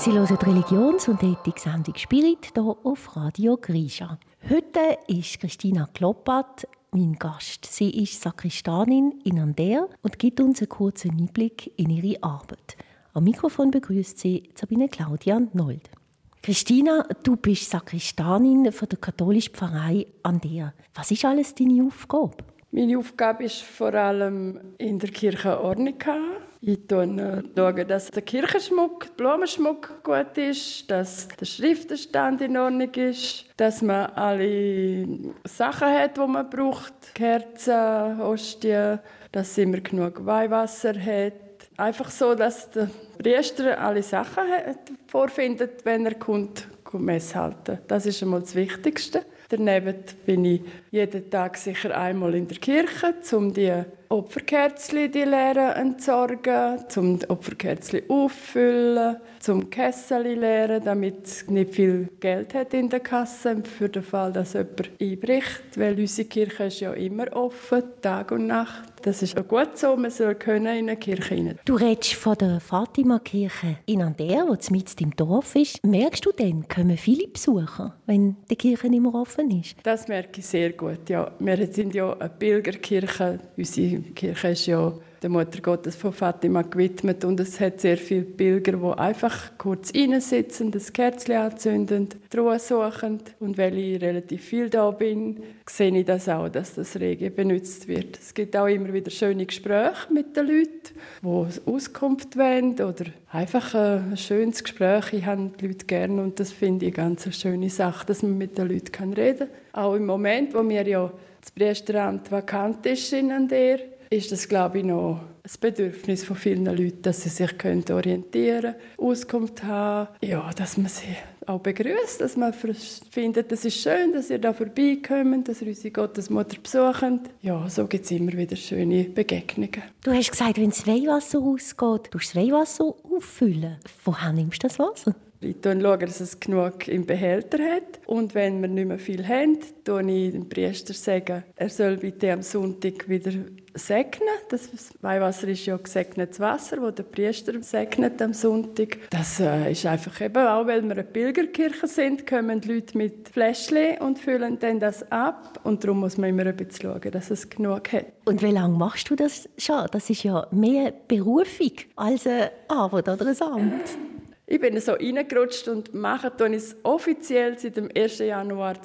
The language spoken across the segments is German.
Sie hören die Religions- und Ethik-Sendung «Spirit» hier auf Radio Grisha. Heute ist Christina Kloppat mein Gast. Sie ist Sakristanin in Ander und gibt uns einen kurzen Einblick in ihre Arbeit. Am Mikrofon begrüßt sie Sabine Claudia Nold. Christina, du bist Sakristanin von der katholischen Pfarrei Ander. Was ist alles deine Aufgabe? Meine Aufgabe ist vor allem in der Kirche Ordnung haben. Ich schaue, dass der Kirchenschmuck, der Blumenschmuck gut ist, dass der Schriftenstand in Ordnung ist, dass man alle Sachen hat, die man braucht. Kerzen, Hostien, dass immer genug Weihwasser hat. Einfach so, dass der Priester alle Sachen vorfindet, wenn er kommt, Messe halten. Das ist einmal das Wichtigste. Daneben bin ich jeden Tag sicher einmal in der Kirche, um die Opferkerzchen, die leeren, entsorgen, um die Opferkerzchen auffüllen, zum Kessel leeren, damit es nicht viel Geld hat in der Kasse, für den Fall, dass jemand einbricht. Weil unsere Kirche ist ja immer offen, Tag und Nacht. Das ist auch gut so, man soll in eine Kirche rein. Du redest von der Fatima-Kirche in Ander, die mitten im Dorf ist. Merkst du denn, kommen viele Besucher, wenn die Kirche immer offen ist? Das merke ich sehr gut, ja. Wir sind ja eine Pilgerkirche. Unsere Kirche ist ja der Mutter Gottes von Fatima gewidmet und es hat sehr viele Pilger, die einfach kurz reinsitzen, das Kerzchen anzünden, die Ruhe suchen. Und weil ich relativ viel da bin, sehe ich das auch, dass das rege benutzt wird. Es gibt auch immer wieder schöne Gespräche mit den Leuten, die Auskunft wollen oder einfach ein schönes Gespräch. Ich habe die Leute gerne und das finde ich eine ganz schöne Sache, dass man mit den Leuten reden kann. Auch im Moment, wo mir ja das Priesteramt vakant ist in Ander, ist das, glaube ich, noch ein Bedürfnis von vielen Leuten, dass sie sich orientieren können, Auskunft haben, ja, dass man sie auch begrüßt, dass man findet, es ist schön, dass ihr da vorbeikommt, dass ihr unsere Gottesmutter besucht. Ja, so gibt es immer wieder schöne Begegnungen. Du hast gesagt, wenn das Weihwasser ausgeht, du das Weihwasser auffüllen. Woher nimmst du das Wasser? Ich schaue, dass es genug im Behälter hat. Und wenn wir nicht mehr viel haben, sage ich dem Priester, er soll bitte am Sonntag wieder segnen. Das Weihwasser ist ja gesegnetes Wasser, das der Priester segnet am Sonntag. Das ist einfach eben auch, weil wir eine Pilgerkirche sind, kommen die Leute mit Fläschchen und füllen dann das ab. Und darum muss man immer ein bisschen schauen, dass es genug hat. Und wie lange machst du das schon? Das ist ja mehr Berufung als eine Arbeit oder ein Amt. Ich bin so reingerutscht und mache es offiziell seit dem 1. Januar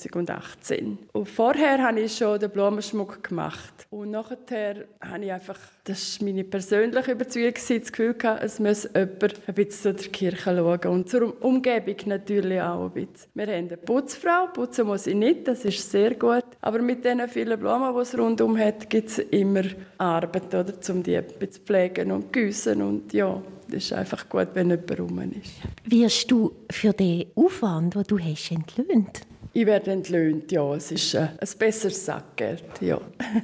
2018. Und vorher habe ich schon den Blumenschmuck gemacht. Und nachher habe ich einfach, das war meine persönliche Überzeugung, das Gefühl gehabt, es muss jemand ein bisschen zu der Kirche schauen. Und zur Umgebung natürlich auch ein bisschen. Wir haben eine Putzfrau, putzen muss ich nicht, das ist sehr gut. Aber mit den vielen Blumen, die es rundum hat, gibt es immer Arbeit, oder, um die ein bisschen zu pflegen und gießen und ja. Es ist einfach gut, wenn jemand rum ist. Wirst du für den Aufwand, den du hast, entlöhnt? Ich werde entlöhnt, ja. Es ist ein besseres Sackgeld, ja.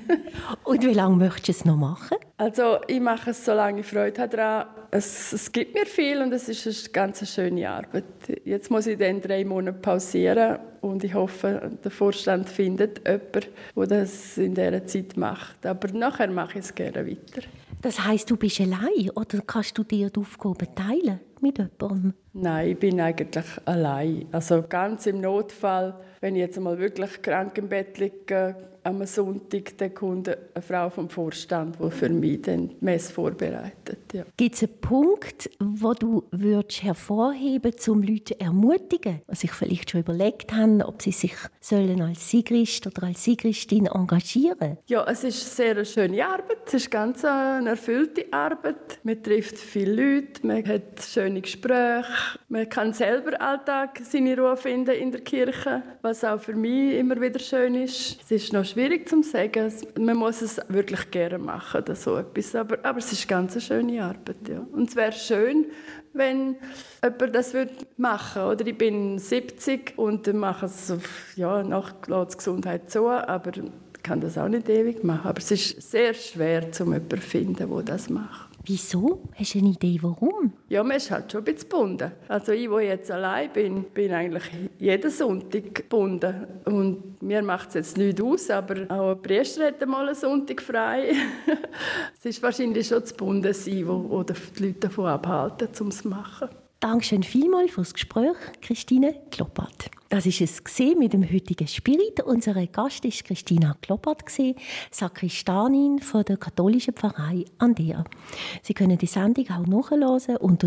Und wie lange möchtest du es noch machen? Also ich mache es, solange ich Freude habe daran. Es gibt mir viel und es ist eine ganz schöne Arbeit. Jetzt muss ich dann 3 Monate pausieren und ich hoffe, der Vorstand findet jemanden, der das in dieser Zeit macht. Aber nachher mache ich es gerne weiter. Das heisst, du bist allein oder kannst du dir die Aufgaben teilen mit jemandem? Nein, ich bin eigentlich allein. Also ganz im Notfall, wenn ich jetzt einmal wirklich krank im Bett liege, am Sonntag, dann kommt eine Frau vom Vorstand, die für mich dann die Messe vorbereitet. Ja. Gibt es einen Punkt, wo du hervorheben würdest, um Leute zu ermutigen, die sich vielleicht schon überlegt haben, ob sie sich als Sigrist oder als Sigristin engagieren sollen? Ja, es ist eine sehr schöne Arbeit. Es ist ganz eine erfüllte Arbeit. Man trifft viele Leute, man hat schöne Gespräche. Man kann selber Alltag seine Ruhe finden in der Kirche, was auch für mich immer wieder schön ist. Es ist noch schwierig zu sagen. Man muss es wirklich gerne machen, oder so etwas. Aber es ist ganz eine schöne Arbeit. Ja. Und es wäre schön, wenn jemand das machen würde. Oder ich bin 70 und mache es, ja, noch lässt die Gesundheit zu, aber ich kann das auch nicht ewig machen. Aber es ist sehr schwer, jemanden zu finden, der das macht. Wieso? Hast du eine Idee, warum? Ja, man ist halt schon ein bisschen gebunden. Also ich, die jetzt allein bin eigentlich jeden Sonntag gebunden. Und mir macht es jetzt nichts aus, aber auch ein Priester hat mal einen Sonntag frei. Es ist wahrscheinlich schon das Bundensein, das die Leute davon abhalten, um es zu machen. Dankeschön vielmals fürs Gespräch, Christine Kloppert. Das war es mit dem heutigen Spirit. Unser Gast war Christina Kloppert, Sakristanin der katholischen Pfarrei Ander. Sie können die Sendung auch nachhören unter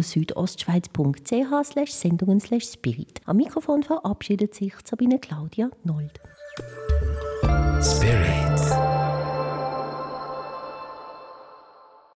südostschweiz.ch/sendungen/spirit. Am Mikrofon verabschiedet sich Sabine Claudia Nold. Spirit.